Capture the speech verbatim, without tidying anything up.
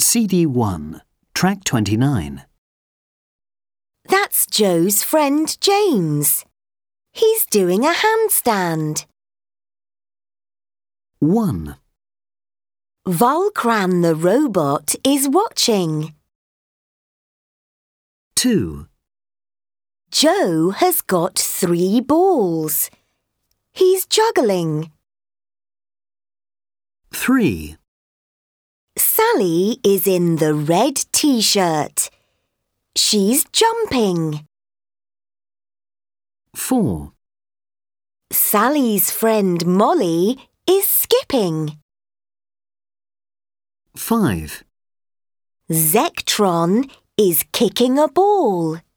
C D one, Track twenty-nine. That's Joe's friend James. He's doing a handstand. one. Volcran the robot is watching. two. Joe has got three balls. He's juggling. three. Sally is in the red t-shirt. She's jumping. four. Sally's friend Molly is skipping. five. Zectron is kicking a ball.